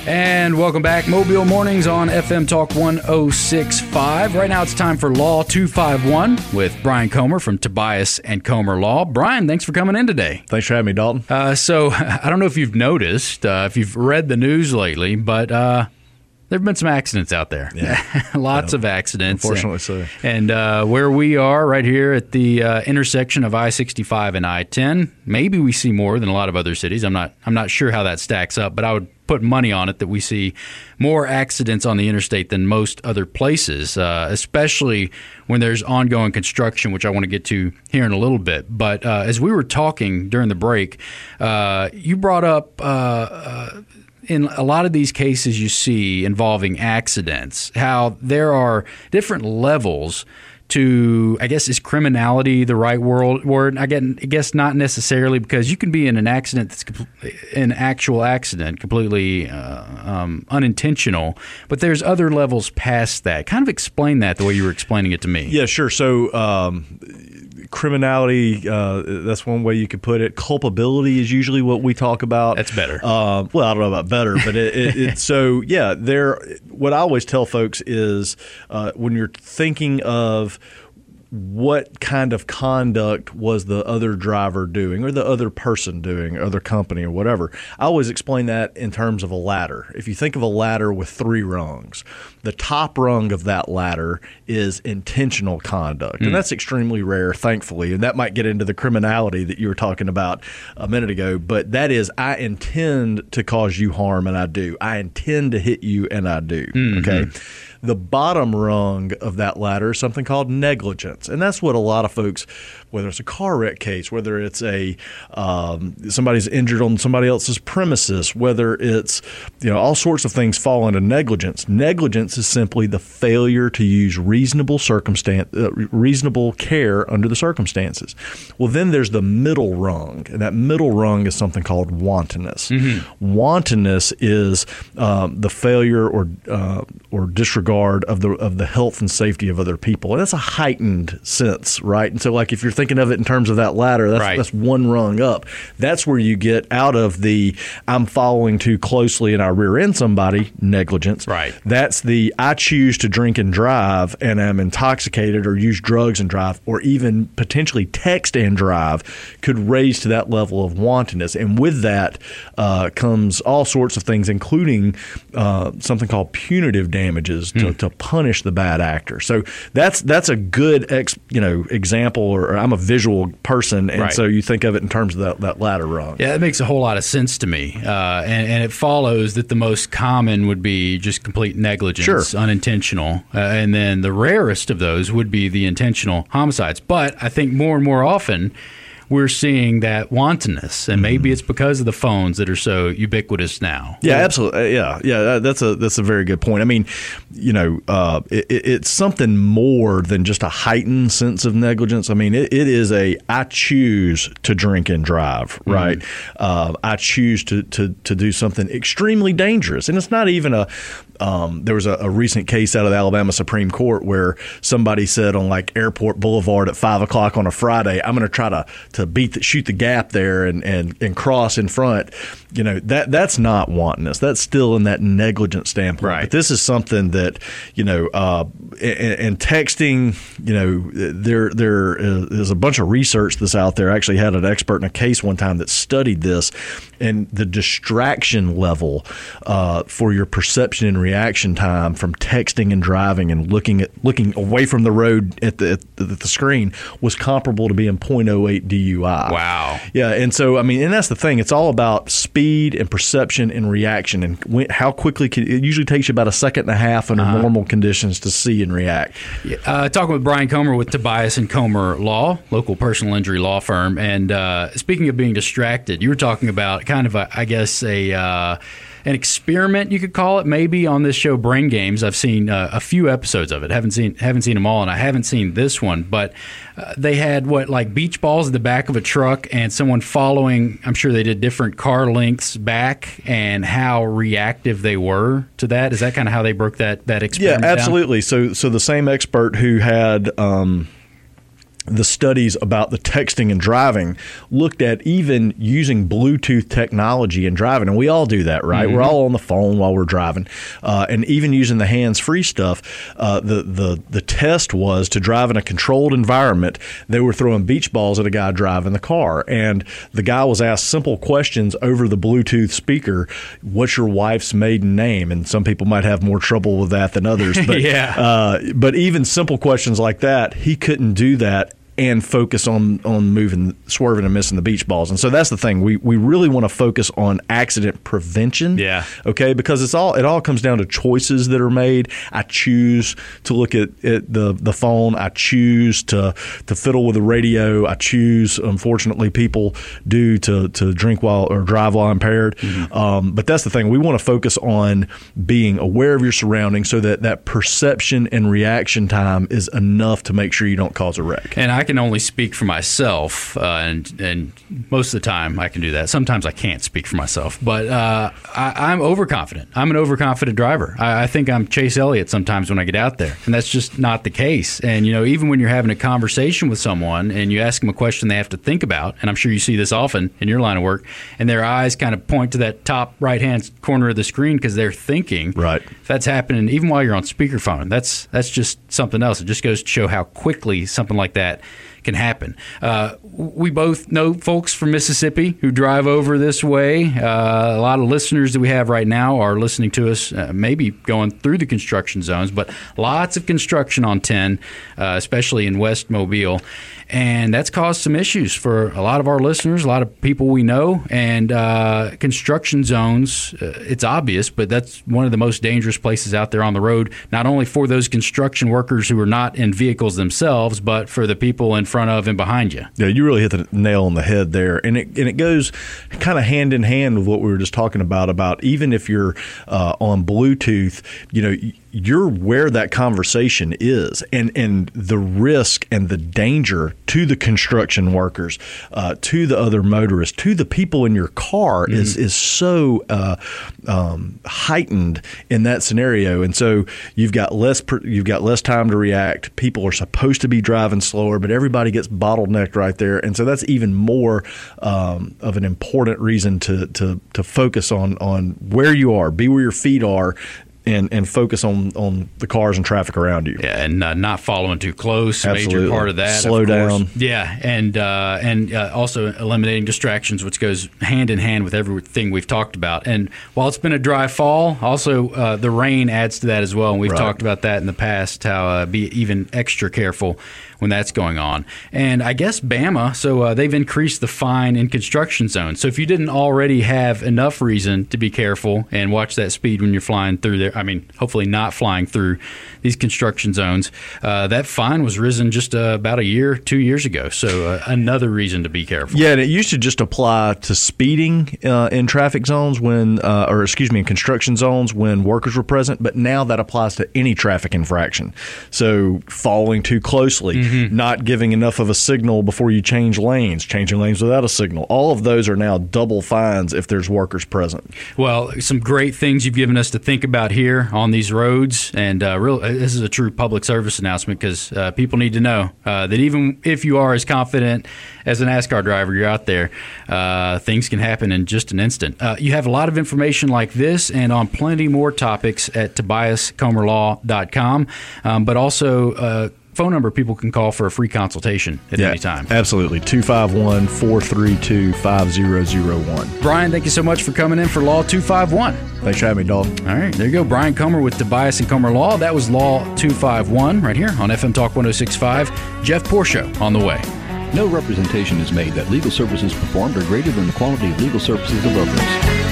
And welcome back, Mobile Mornings on FM Talk 106.5. Right now it's time for Law 251 with Brian Comer from Tobias & Comer Law. Brian, thanks for coming in today. Thanks for having me, Dalton. So I don't know if you've noticed, if you've read the news lately, but there have been some accidents out there. Yeah. Lots of accidents. Unfortunately so. And where we are right here at the intersection of I-65 and I-10, maybe we see more than a lot of other cities. I'm not sure how that stacks up, but I would put money on it that we see more accidents on the interstate than most other places, especially when there's ongoing construction, which I want to get to here in a little bit. But as we were talking during the break, you brought up in a lot of these cases you see involving accidents, how there are different levels to, I guess, is criminality the right word? I guess not necessarily, because you can be in an accident that's an actual accident, completely unintentional, but there's other levels past that. Kind of explain that the way you were explaining it to me. Yeah, sure. So criminality, that's one way you could put it. Culpability is usually what we talk about. That's better. Well, I don't know about better, but what I always tell folks is when you're thinking of what kind of conduct was the other driver doing or the other person doing, or other company or whatever, I always explain that in terms of a ladder. If you think of a ladder with 3 rungs, the top rung of that ladder is intentional conduct. And that's extremely rare, thankfully. And that might get into the criminality that you were talking about a minute ago. But that is, I intend to cause you harm, and I do. I intend to hit you, and I do. Okay? The bottom rung of that ladder is something called negligence. And that's what a lot of folks, whether it's a car wreck case, whether it's somebody's injured on somebody else's premises, whether it's, all sorts of things fall into negligence. Negligence is simply the failure to use reasonable care under the circumstances. Well, then there's the middle rung, and that middle rung is something called wantonness. Wantonness is the failure or disregard of the health and safety of other people. And that's a heightened sense, right? And so, like, if you're thinking of it in terms of that ladder, that's one rung up. That's where you get out of the I'm following too closely and I rear end somebody, negligence. Right. That's the I choose to drink and drive and am intoxicated or use drugs and drive, or even potentially text and drive, could raise to that level of wantonness. And with that comes all sorts of things, including something called punitive damages to punish the bad actor. So that's a good example, or I'm a visual person, and so you think of it in terms of that ladder rung. Yeah, that makes a whole lot of sense to me. And it follows that the most common would be just complete negligence, unintentional. And then the rarest of those would be the intentional homicides. But I think more and more often we're seeing that wantonness, and maybe it's because of the phones that are so ubiquitous now. Yeah, absolutely. Yeah. That's a very good point. I mean, it's something more than just a heightened sense of negligence. I mean, it is I choose to drink and drive, right? I choose to do something extremely dangerous, and it's not even there was a recent case out of the Alabama Supreme Court where somebody said on like Airport Boulevard at 5 o'clock on a Friday, I'm going to try to shoot the gap there and cross in front. That's not wantonness. That's still in that negligent standpoint. Right. But this is something that, and texting, there is a bunch of research that's out there. I actually had an expert in a case one time that studied this, and the distraction level for your perception and reaction time from texting and driving and looking away from the road at the screen was comparable to being 0.08 DUI. Wow. Yeah, and so and that's the thing. It's all about speed and perception and reaction, and how quickly it usually takes you about a second and a half under normal conditions to see and react. Talking with Brian Comer with Tobias & Comer Law, local personal injury law firm. And speaking of being distracted, you were talking about kind of an experiment, you could call it, maybe, on this show, Brain Games. I've seen a few episodes of it. Haven't seen them all, and I haven't seen this one. But they had like beach balls at the back of a truck, and someone following. I'm sure they did different car lengths back, and how reactive they were to that. Is that kind of how they broke that experiment? Yeah, absolutely. Down? So the same expert who had the studies about the texting and driving looked at even using Bluetooth technology in driving. And we all do that, right? We're all on the phone while we're driving. And even using the hands-free stuff, the test was to drive in a controlled environment. They were throwing beach balls at a guy driving the car. And the guy was asked simple questions over the Bluetooth speaker. What's your wife's maiden name? And some people might have more trouble with that than others. But, but even simple questions like that, he couldn't do that and focus on moving, swerving, and missing the beach balls. And so that's the thing. We really want to focus on accident prevention. Yeah. Okay. Because it all comes down to choices that are made. I choose to look at the phone. I choose to fiddle with the radio. I choose, unfortunately, people do to drink while or drive while impaired. But that's the thing. We want to focus on being aware of your surroundings so that perception and reaction time is enough to make sure you don't cause a wreck. And I can only speak for myself, and most of the time I can do that. Sometimes I can't speak for myself, but I'm overconfident. I'm an overconfident driver. I think I'm Chase Elliott sometimes when I get out there, and that's just not the case. And, even when you're having a conversation with someone and you ask them a question they have to think about, and I'm sure you see this often in your line of work, and their eyes kind of point to that top right-hand corner of the screen because they're thinking. Right. If that's happening even while you're on speakerphone, that's just something else. It just goes to show how quickly something like that can happen. We both know folks from Mississippi who drive over this way. A lot of listeners that we have right now are listening to us, maybe going through the construction zones, but lots of construction on 10, especially in West Mobile. And that's caused some issues for a lot of our listeners, a lot of people we know. And construction zones, it's obvious, but that's one of the most dangerous places out there on the road, not only for those construction workers who are not in vehicles themselves, but for the people in front of and behind you. Yeah, you really hit the nail on the head there. And it goes kind of hand in hand with what we were just talking about even if you're on Bluetooth, you're where that conversation is, and the risk and the danger to the construction workers, to the other motorists, to the people in your car is so heightened in that scenario. And so you've got less time to react. People are supposed to be driving slower, but everybody gets bottlenecked right there. And so that's even more of an important reason to focus on where you are, be where your feet are. And focus on the cars and traffic around you. Yeah, and not following too close. Absolutely. Major part of that. Slow down. Yeah, and also eliminating distractions, which goes hand in hand with everything we've talked about. And while it's been a dry fall, also the rain adds to that as well. And we've talked about that in the past, how be even extra careful when that's going on. And I guess Bama, so they've increased the fine in construction zones. So if you didn't already have enough reason to be careful and watch that speed when you're flying through there, hopefully not flying through these construction zones, that fine was risen just about 2 years ago. So another reason to be careful. Yeah, and it used to just apply to speeding in traffic zones in construction zones when workers were present, but now that applies to any traffic infraction. So following too closely, not giving enough of a signal before you change lanes, changing lanes without a signal. All of those are now double fines if there's workers present. Well, some great things you've given us to think about here on these roads, and this is a true public service announcement because people need to know that even if you are as confident as a NASCAR driver, you're out there, things can happen in just an instant. You have a lot of information like this and on plenty more topics at TobiasComerLaw.com, but also phone number people can call for a free consultation at any time. Absolutely. 251-432-5001. Brian, thank you so much for coming in for Law 251. Thanks for having me, dog. All right, there you go. Brian Comer with Tobias and Comer Law. That was Law 251 right here on FM Talk 106.5. Jeff Porsche on the way. No representation is made that legal services performed are greater than the quality of legal services of others.